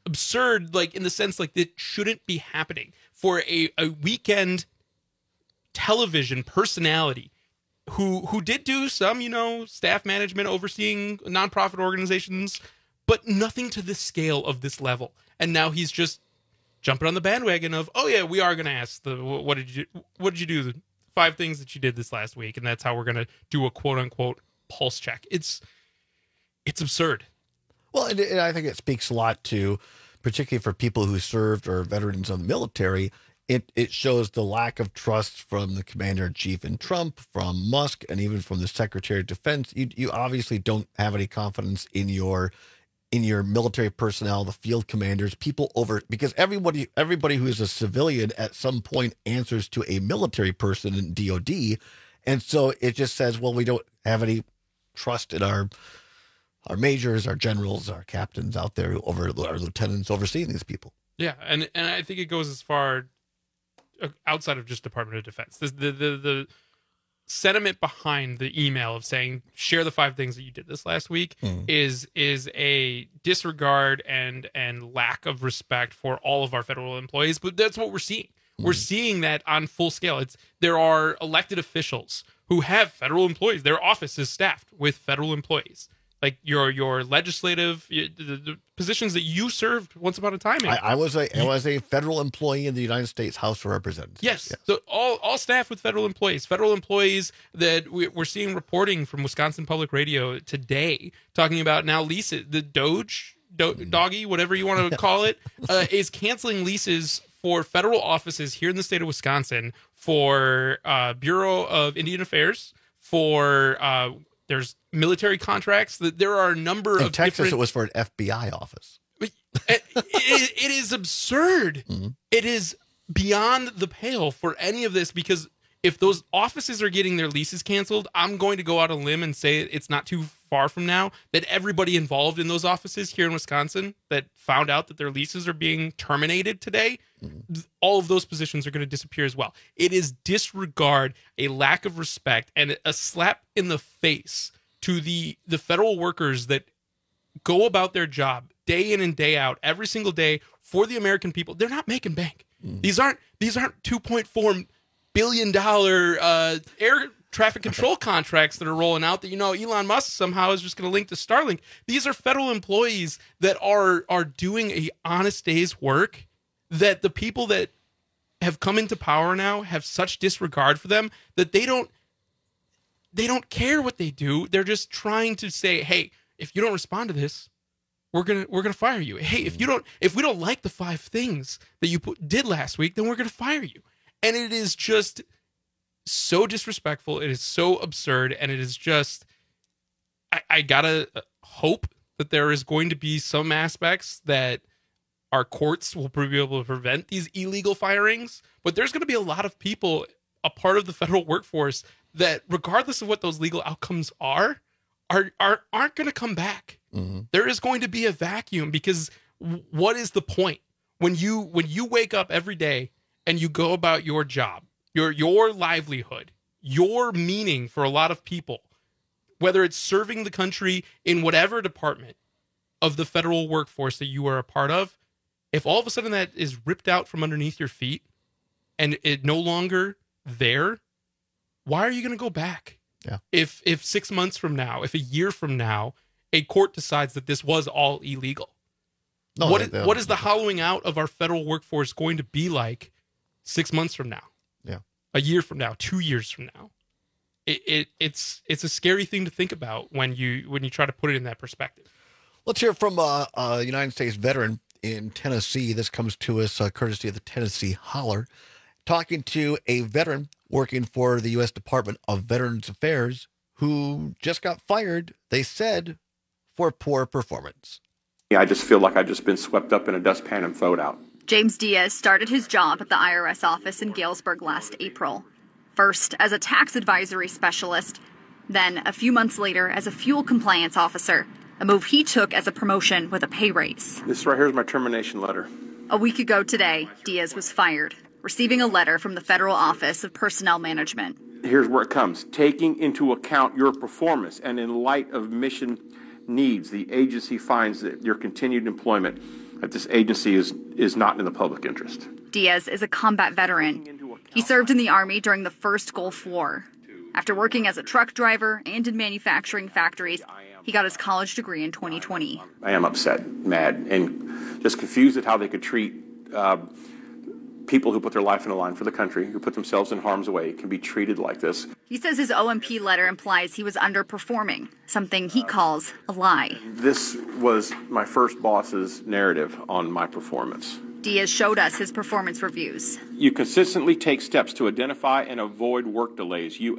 absurd, like in the sense like it shouldn't be happening for a weekend television personality who did do some, staff management, overseeing nonprofit organizations, but nothing to the scale of this level. And now he's just jumping on the bandwagon of, oh yeah, we are going to ask what did you do? The 5 things that you did this last week, and that's how we're going to do a quote unquote pulse check. It's absurd. Well, and I think it speaks a lot to, particularly for people who served or veterans of the military, it shows the lack of trust from the commander-in-chief in Trump, from Musk, and even from the Secretary of Defense. You obviously don't have any confidence in your military personnel, the field commanders, because everybody who is a civilian at some point answers to a military person in DOD. And so it just says, well, we don't have any trust in our majors, our generals, our captains out there, our lieutenants overseeing these people. Yeah, and I think it goes as far outside of just Department of Defense. The sentiment behind the email of saying share the 5 things that you did this last week is a disregard and lack of respect for all of our federal employees. But that's what we're seeing. We're seeing that on full scale. There are elected officials who have federal employees. Their office is staffed with federal employees. Like your legislative, the positions that you served once upon a time in. I was a federal employee in the United States House of Representatives. Yes. So all staff with federal employees that we're seeing reporting from Wisconsin Public Radio today, talking about now leases, the doggy, whatever you want to call it, is canceling leases for federal offices here in the state of Wisconsin for Bureau of Indian Affairs, for there's military contracts. There are a number of Texas, it was for an FBI office. It is absurd. Mm-hmm. It is beyond the pale for any of this, because if those offices are getting their leases canceled, I'm going to go out on a limb and say it's not too far from now that everybody involved in those offices here in Wisconsin that found out that their leases are being terminated today, all of those positions are going to disappear as well. It is disregard, a lack of respect, and a slap in the face to the federal workers that go about their job day in and day out, every single day for the American people. They're not making bank. These aren't $2.4 billion air traffic control contracts that are rolling out that, Elon Musk somehow is just going to link to Starlink. These are federal employees that are doing a honest day's work, that the people that have come into power now have such disregard for them that they don't care what they do. They're just trying to say, hey, if you don't respond to this, we're gonna fire you. Hey, if we don't like the 5 things that you did last week, then we're gonna fire you. And it is just so disrespectful. It is so absurd, and it is just I gotta hope that there is going to be some aspects that our courts will be able to prevent these illegal firings. But there's going to be a lot of people, a part of the federal workforce, that regardless of what those legal outcomes aren't going to come back. Mm-hmm. There is going to be a vacuum, because what is the point when you wake up every day and you go about your job, your livelihood, your meaning for a lot of people, whether it's serving the country in whatever department of the federal workforce that you are a part of, if all of a sudden that is ripped out from underneath your feet and it no longer there, why are you going to go back? Yeah. If 6 months from now, if a year from now, a court decides that this was all illegal, what is the hollowing out of our federal workforce going to be like 6 months from now? Yeah. A year from now, 2 years from now? It's a scary thing to think about when you try to put it in that perspective. Let's hear from a United States veteran in Tennessee. This comes to us courtesy of the Tennessee Holler, talking to a veteran working for the U.S. Department of Veterans Affairs who just got fired, they said, for poor performance. Yeah, I just feel like I've just been swept up in a dustpan and thrown out. James Diaz started his job at the IRS office in Galesburg last April. First as a tax advisory specialist, then a few months later as a fuel compliance officer, a move he took as a promotion with a pay raise. This right here is my termination letter. A week ago today, Diaz was fired, receiving a letter from the Federal Office of Personnel Management. Here's where it comes. Taking into account your performance and in light of mission needs, the agency finds that your continued employment that this agency is not in the public interest. Diaz is a combat veteran. He served in the Army during the first Gulf War. After working as a truck driver and in manufacturing factories, he got his college degree in 2020. I am upset, mad, and just confused at how they could treat people who put their life on the line for the country, who put themselves in harm's way, can be treated like this. He says his OMP letter implies he was underperforming, something he calls a lie. This was my first boss's narrative on my performance. Diaz showed us his performance reviews. You consistently take steps to identify and avoid work delays. You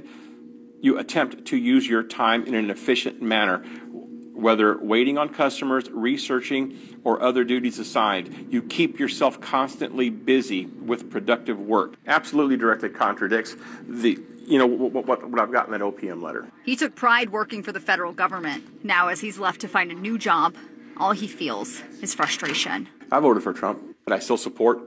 attempt to use your time in an efficient manner, whether waiting on customers, researching, or other duties assigned. You keep yourself constantly busy with productive work. Absolutely directly contradicts what I've got in that OPM letter. He took pride working for the federal government. Now, as he's left to find a new job, all he feels is frustration. I voted for Trump, but I still support,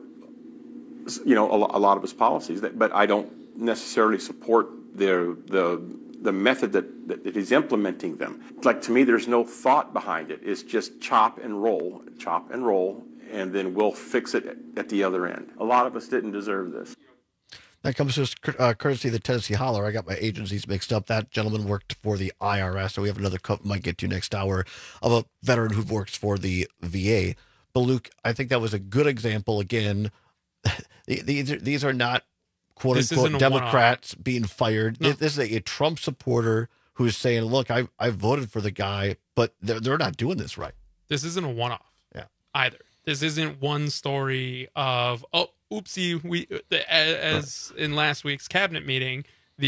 a lot of his policies. But I don't necessarily support the method that he's implementing them. Like, to me, there's no thought behind it. It's just chop and roll, and then we'll fix it at the other end. A lot of us didn't deserve this. That comes to us courtesy of the Tennessee Holler. I got my agencies mixed up. That gentleman worked for the IRS, so we have another clip we might get to next hour of a veteran who works for the VA. But Luke, I think that was a good example. Again, these are not quote-unquote Democrats being fired. No. This is a Trump supporter who is saying, look, I voted for the guy, but they're not doing this right. This isn't a one-off either. This isn't one story of, oopsie, as in last week's cabinet meeting,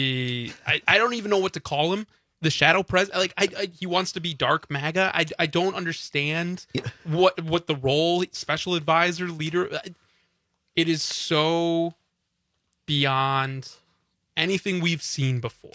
I don't even know what to call him. The shadow president, he wants to be dark MAGA. I don't understand what the role, special advisor, leader. It is so beyond anything we've seen before.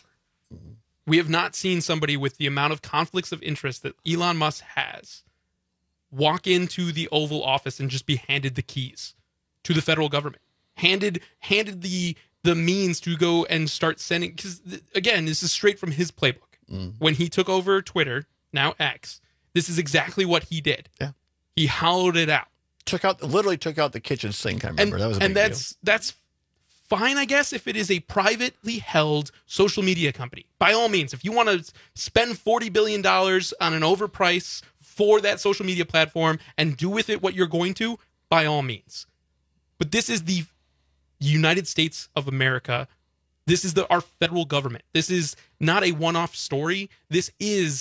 We have not seen somebody with the amount of conflicts of interest that Elon Musk has walk into the Oval Office and just be handed the keys to the federal government, handed the means to go and start sending. Because again, this is straight from his playbook. When he took over Twitter, now X, this is exactly what he did. Yeah, he hollowed it out. Literally took out the kitchen sink. I remember that was a big deal. That's fine, I guess, if it is a privately held social media company. By all means, if you want to spend $40 billion on an overprice for that social media platform and do with it what you're going to, by all means. But this is the United States of America. This is our federal government. This is not a one-off story. There's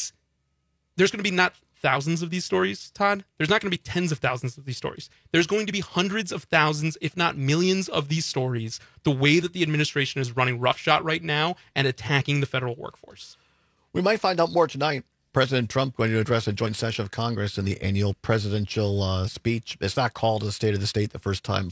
going to be not thousands of these stories, Todd. There's not going to be tens of thousands of these stories. There's going to be hundreds of thousands, if not millions of these stories, the way that the administration is running roughshod right now and attacking the federal workforce. We might find out more tonight. President Trump going to address a joint session of Congress in the annual presidential speech. It's not called a State of the State the first year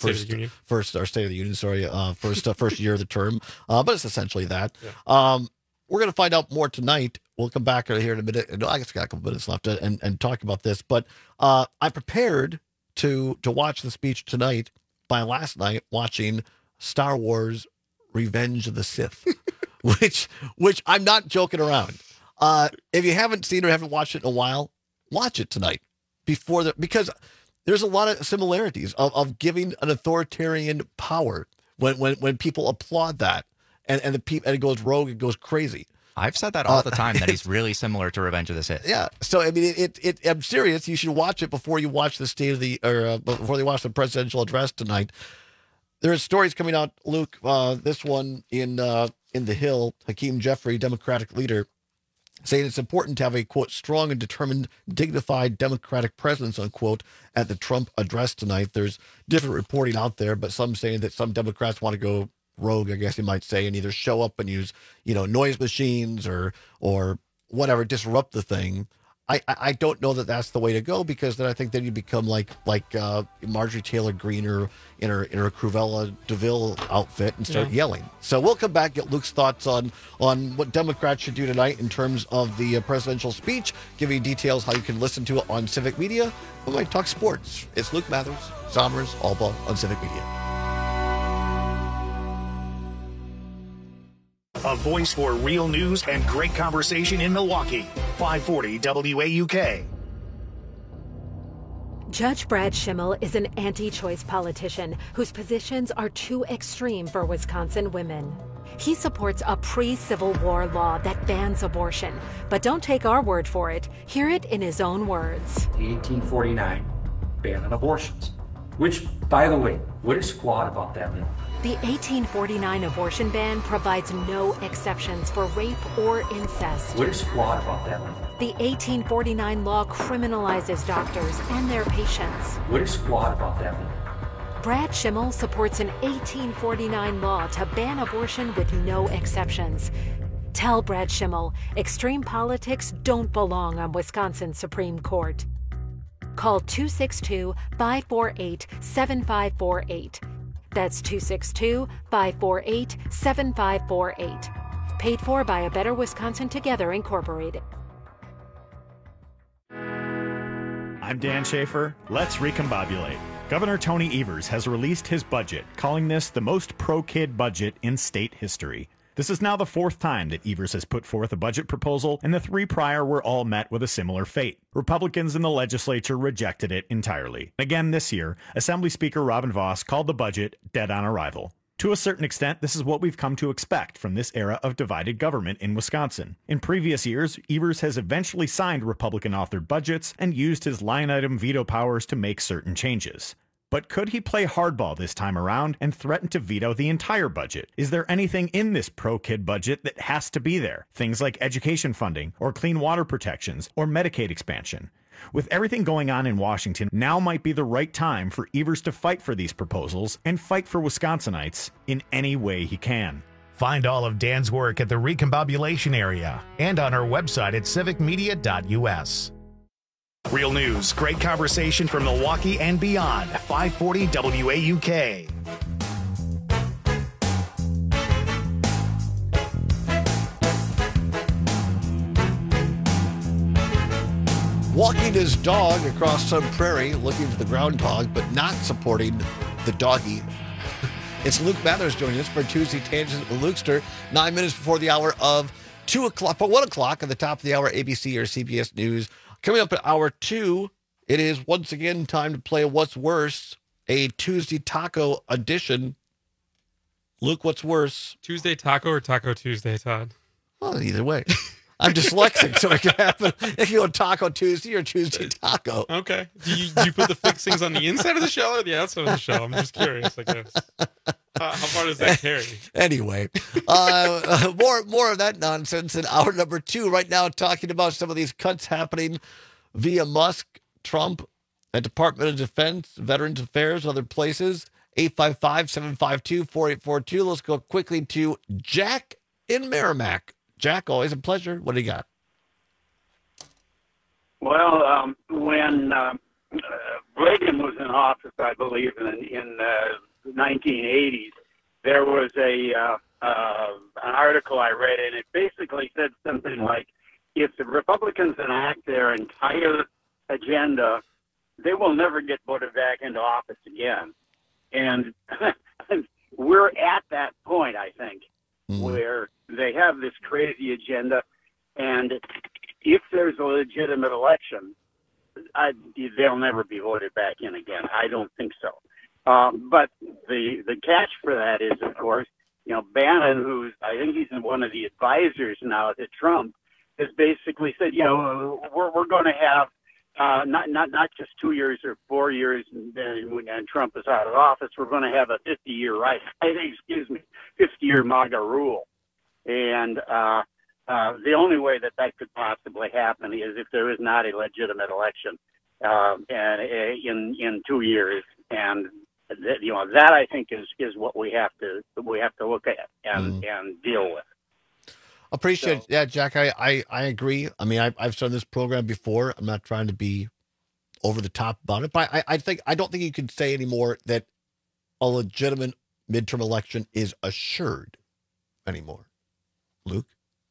of the term, but it's essentially that. Yeah. We're going to find out more tonight. We'll come back here in a minute. I guess we got a couple minutes left and talk about this. But I prepared to watch the speech tonight by last night watching Star Wars: Revenge of the Sith, which I'm not joking around. If you haven't seen or haven't watched it in a while, watch it tonight because there's a lot of similarities of giving an authoritarian power when people applaud that and it goes rogue, it goes crazy. I've said that all the time that he's really similar to Revenge of the Sith. Yeah. So I mean, I'm serious. You should watch it before you watch before you watch the presidential address tonight. There are stories coming out, Luke. This one in the Hill, Hakeem Jeffrey, Democratic leader, saying it's important to have a, quote, strong and determined, dignified Democratic presence, unquote, at the Trump address tonight. There's different reporting out there, but some saying that some Democrats want to go rogue, I guess you might say, and either show up and use, noise machines or whatever, disrupt the thing. I don't know that that's the way to go, because then I think then you become like Marjorie Taylor Greene in her Cruella DeVille outfit and start yelling. So we'll come back, get Luke's thoughts on what Democrats should do tonight in terms of the presidential speech, give you details how you can listen to it on Civic Media. We might talk sports. It's Luke Mathers, Somers, Alba on Civic Media. A voice for real news and great conversation in Milwaukee. 540 WAUK. Judge Brad Schimmel is an anti-choice politician whose positions are too extreme for Wisconsin women. He supports a pre-Civil War law that bans abortion, but don't take our word for it. Hear it in his own words. The 1849 ban on abortions, which, by the way, what is flawed about that law? The 1849 abortion ban provides no exceptions for rape or incest. What is flawed about that law? The 1849 law criminalizes doctors and their patients. What is flawed about that law? Brad Schimmel supports an 1849 law to ban abortion with no exceptions. Tell Brad Schimmel extreme politics don't belong on Wisconsin's Supreme Court. Call 262-548-7548. That's 262-548-7548. Paid for by A Better Wisconsin Together, Incorporated. I'm Dan Schaefer. Let's recombobulate. Governor Tony Evers has released his budget, calling this the most pro-kid budget in state history. This is now the fourth time that Evers has put forth a budget proposal, and the three prior were all met with a similar fate. Republicans in the legislature rejected it entirely. Again this year, Assembly Speaker Robin Vos called the budget dead on arrival. To a certain extent, this is what we've come to expect from this era of divided government in Wisconsin. In previous years, Evers has eventually signed Republican-authored budgets and used his line-item veto powers to make certain changes. But could he play hardball this time around and threaten to veto the entire budget? Is there anything in this pro-kid budget that has to be there? Things like education funding, or clean water protections, or Medicaid expansion. With everything going on in Washington, now might be the right time for Evers to fight for these proposals and fight for Wisconsinites in any way he can. Find all of Dan's work at the Recombobulation Area and on our website at civicmedia.us. Real news, great conversation from Milwaukee and beyond. 540 WAUK. Walking his dog across some prairie, looking for the groundhog, but not supporting the doggy. It's Luke Mathers joining us for Tuesday Tangent with Lukester, 9 minutes before the hour of 2 o'clock, but 1 o'clock at the top of the hour, ABC or CBS News. Coming up at hour 2, it is once again time to play What's Worse, a Tuesday Taco edition. Luke, what's worse? Tuesday Taco or Taco Tuesday, Todd? Well, either way. I'm dyslexic, so it can happen. It can go Taco Tuesday or Tuesday Taco. Okay. Do you put the fixings on the inside of the shell or the outside of the shell? I'm just curious, I guess. How far does that carry? Anyway, more of that nonsense in hour number 2. Right now, talking about some of these cuts happening via Musk, Trump, and Department of Defense, Veterans Affairs, other places. 855-752-4842. Let's go quickly to Jack in Merrimack. Jack, always a pleasure. What do you got? Well, when Reagan was in office, I believe, in the 1980s, there was an article I read, and it basically said something like, if the Republicans enact their entire agenda, they will never get voted back into office again. And we're at that point, I think, where they have this crazy agenda, and if there's a legitimate election, they'll never be voted back in again. I don't think so. But the catch for that is, of course, Bannon, I think he's one of the advisors now to Trump, has basically said, we're going to have not just 2 years or 4 years, and Trump is out of office. We're going to have a 50-year 50-year MAGA rule. And the only way that could possibly happen is if there is not a legitimate election and in 2 years. And that I think is what we have to look at and deal with. Appreciate it. Yeah, Jack, I agree. I mean, I've done this program before. I'm not trying to be over the top about it, but I don't think you can say anymore that a legitimate midterm election is assured anymore. Luke?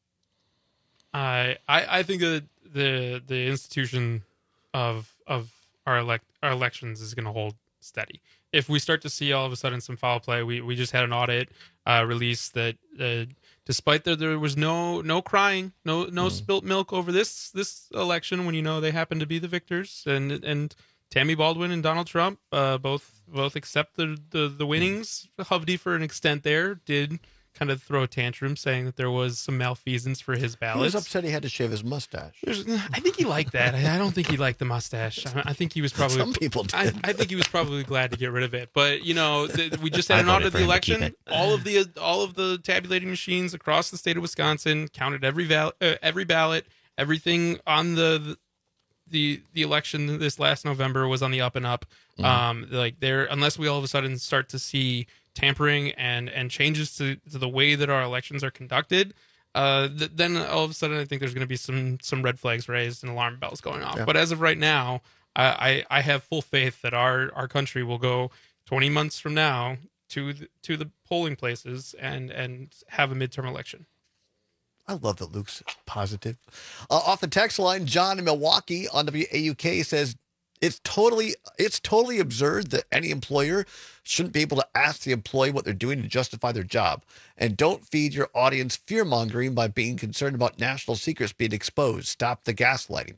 I think that the institution of our elections is going to hold steady. If we start to see all of a sudden some foul play, we just had an audit release that despite that there was no crying, no spilt milk over this election when they happen to be the victors, and Tammy Baldwin and Donald Trump both accept the winnings. Hovde, for an extent there, did kind of throw a tantrum saying that there was some malfeasance for his ballots. He was upset he had to shave his mustache. I think he liked that. I don't think he liked the mustache. I think he was probably... Some people did. I think he was probably glad to get rid of it. But, we just had an audit of the election. All of the tabulating machines across the state of Wisconsin counted every ballot. Everything on the election this last November was on the up and up. Unless we all of a sudden start to see tampering and changes to the way that our elections are conducted, then all of a sudden I think there's going to be some red flags raised and alarm bells going off. Yeah. But as of right now, I have full faith that our country will go 20 months from now to the polling places and have a midterm election. I love that Luke's positive. Off the text line, John in Milwaukee on WAUK says, It's totally absurd that any employer shouldn't be able to ask the employee what they're doing to justify their job. And don't feed your audience fear-mongering by being concerned about national secrets being exposed. Stop the gaslighting.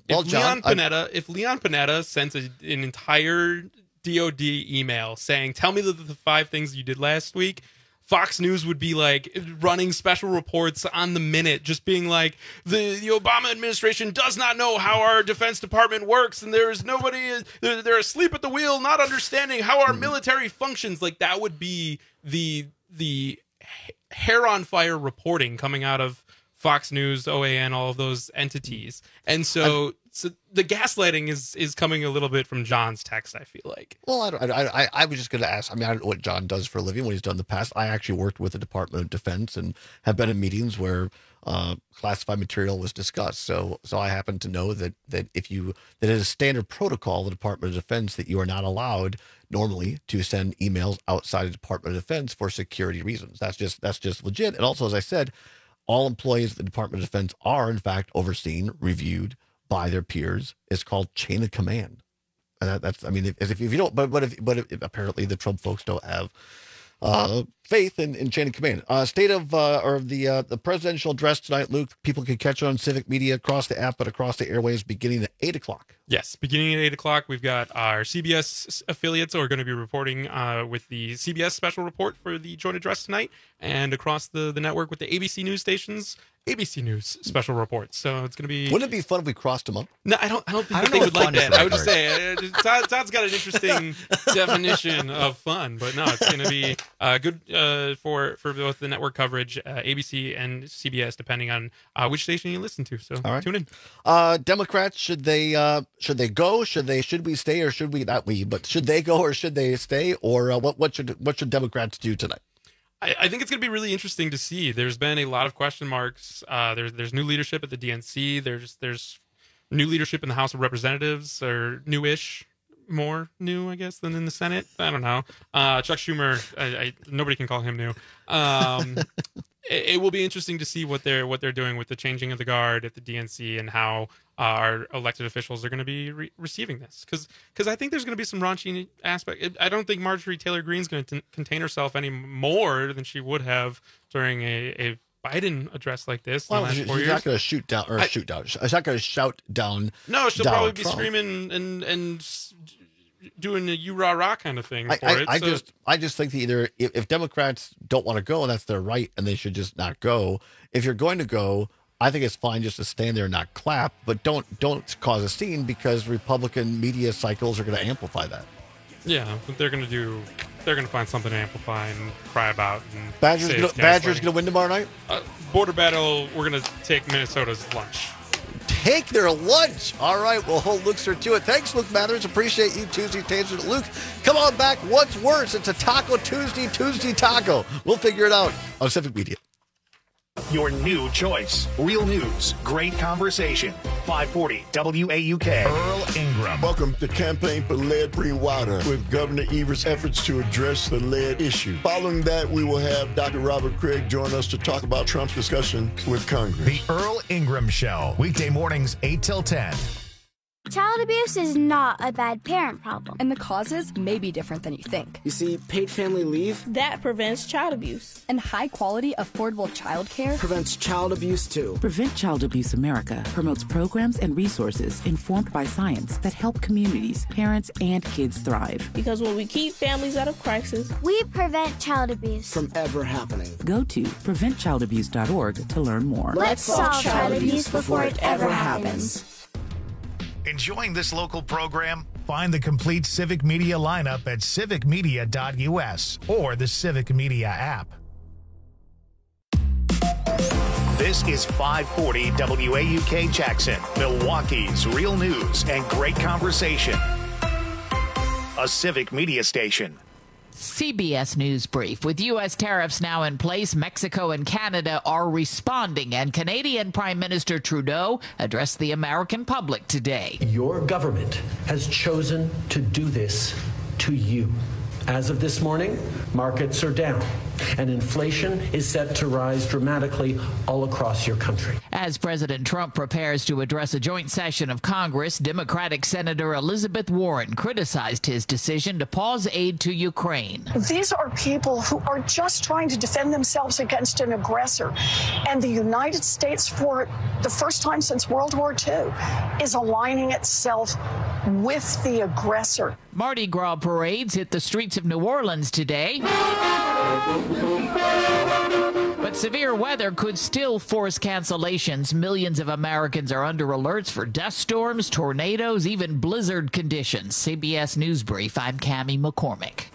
If Leon Panetta sent an entire DOD email saying, tell me the 5 things you did last week, Fox News would be like running special reports on the minute, just being like, the Obama administration does not know how our Defense Department works, and there is nobody, they're asleep at the wheel, not understanding how our military functions. Like, that would be the hair on fire reporting coming out of Fox News, OAN, all of those entities. And so the gaslighting is coming a little bit from John's text, I feel like. Well, I was just going to ask. I mean, I don't know what John does for a living, what he's done in the past. I actually worked with the Department of Defense and have been in meetings where classified material was discussed. So I happen to know that it is a standard protocol of the Department of Defense that you are not allowed normally to send emails outside of the Department of Defense for security reasons. That's just legit. And also, as I said, all employees of the Department of Defense are, in fact, overseen, reviewed by their peers. It's called chain of command. And that's, I mean, if you don't, but if apparently the Trump folks don't have faith in chain of command. The presidential address tonight, Luke, people can catch it on Civic Media across the app, but across the airwaves beginning at 8 o'clock. Yes, beginning at 8 o'clock, we've got our CBS affiliates who are going to be reporting with the CBS special report for the joint address tonight, and across the network with the ABC News stations, ABC News special reports. So it's going to be... Wouldn't it be fun if we crossed them up? No, I don't think they would like that. I would just say, Todd's got an interesting definition of fun, but no, it's going to be good for both the network coverage, ABC and CBS, depending on which station you listen to. So tune in. Democrats, should they go? Should we stay, or should we not we? But should they go or should they stay? Or what should Democrats do tonight? I think it's going to be really interesting to see. There's been a lot of question marks. There's new leadership at the DNC. There's new leadership in the House of Representatives, or newish, more new, I guess, than in the Senate. I don't know. Chuck Schumer, nobody can call him new. It will be interesting to see what they're doing with the changing of the guard at the DNC and how our elected officials are going to be receiving this. Because I think there's going to be some raunchy aspect. I don't think Marjorie Taylor Greene's going to contain herself any more than she would have during a Biden address like this. Well, she's not going to shoot down. She's not going to shout down. No, she'll Donald probably Trump. be screaming and doing a you rah rah kind of thing. I just think that either if Democrats don't want to go, that's their right, and they should just not go. If you're going to go, I think it's fine just to stand there and not clap, but don't cause a scene, because Republican media cycles are going to amplify that. Yeah, but they're going to find something to amplify and cry about. And Badgers going to win tomorrow night? Border battle. We're going to take Minnesota's lunch. Take their lunch. All right, we'll hold Luke to it. Thanks, Luke Mathers. Appreciate you, Tuesday Tangent. Luke, come on back. What's worse? It's a Taco Tuesday Taco. We'll figure it out on Civic Media. Your new choice. Real news. Great conversation. 540 WAUK. Earl Ingram. Welcome to Campaign for Lead-Free Water with Governor Evers' efforts to address the lead issue. Following that, we will have Dr. Robert Craig join us to talk about Trump's discussion with Congress. The Earl Ingram Show. Weekday mornings, 8 till 10. Child abuse is not a bad parent problem. And the causes may be different than you think. You see, paid family leave, that prevents child abuse. And high-quality, affordable child care prevents child abuse, too. Prevent Child Abuse America promotes programs and resources informed by science that help communities, parents, and kids thrive. Because when we keep families out of crisis, we prevent child abuse from ever happening. Go to preventchildabuse.org to learn more. Let's solve child abuse before it ever happens. Enjoying this local program? Find the complete Civic Media lineup at civicmedia.us or the Civic Media app. This is 540 WAUK Jackson, Milwaukee's real news and great conversation. A Civic Media station. CBS News Brief. With U.S. tariffs now in place, Mexico and Canada are responding, and Canadian Prime Minister Trudeau addressed the American public today. Your government has chosen to do this to you. As of this morning, markets are down, and inflation is set to rise dramatically all across your country. As President Trump prepares to address a joint session of Congress, Democratic Senator Elizabeth Warren criticized his decision to pause aid to Ukraine. These are people who are just trying to defend themselves against an aggressor, and the United States, for the first time since World War II, is aligning itself with the aggressor. Mardi Gras parades hit the streets of New Orleans today. But severe weather could still force cancellations. Millions of Americans are under alerts for dust storms, tornadoes, even blizzard conditions. CBS News Brief, I'm Cammie McCormick.